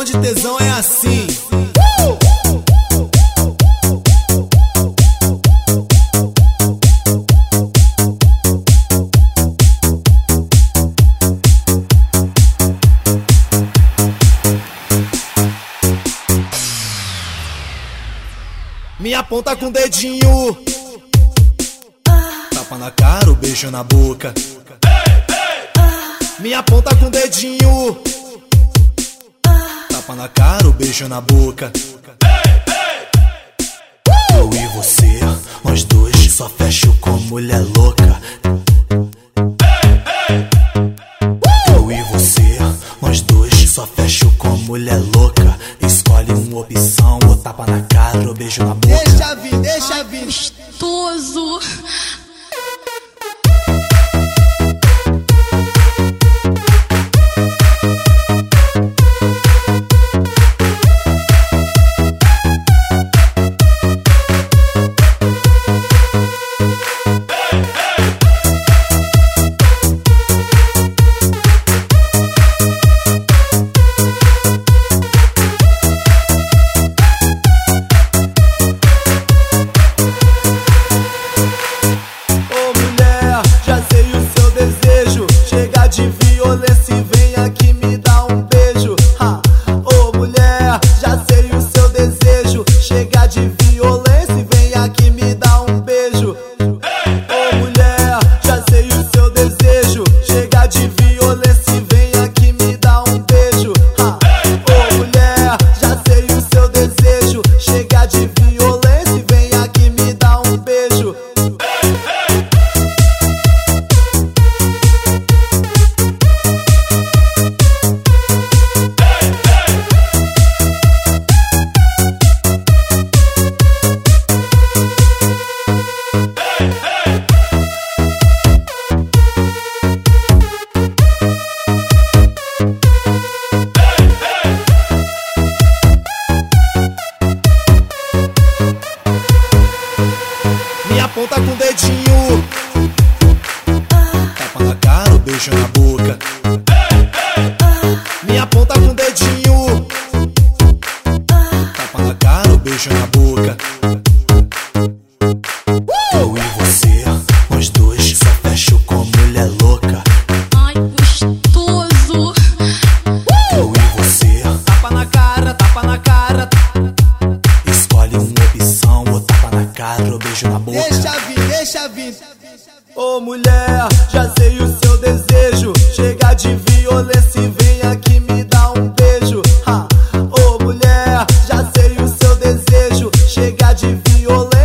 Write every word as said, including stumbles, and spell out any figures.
de tesão é assim. Me aponta com o dedinho, tapa na cara, o beijo na boca. Me aponta com o dedinho, tapa na cara, o beijo na boca. Eu e você, nós dois, só fecho com mulher louca. Eu e você, nós dois, só fecho com mulher louca. Escolhe uma opção, ou tapa na cara, ou beijo na boca. Deixa vir, deixa vir. Gostoso. De violência e vem aqui me dar um beijo. Ha! Ô mulher, já sei o seu desejo. Chega de violência e vem aqui me dar um beijo. Ô mulher, já sei o seu desejo. Chega de violência e vem aqui me dar um beijo. Ha! Ô mulher, já sei o seu desejo. Chega de violência e vem aqui me dar um beijo. Me aponta com o dedinho, tapa na cara, o beijo na boca. Me aponta com o dedinho, tapa na cara, o beijo na boca. Eu e você, nós dois, só fecho com mulher louca. Ai, gostoso. Eu e você, Tapa na cara, tapa na cara. escolhe uma opção, ou tapa na cara, ou beijo na boca. Deixa vir, deixa vir. Ô mulher, já sei o seu desejo. Chega de violência e vem aqui me dar um beijo. Ha! Ô mulher, já sei o seu desejo. Chega de violência.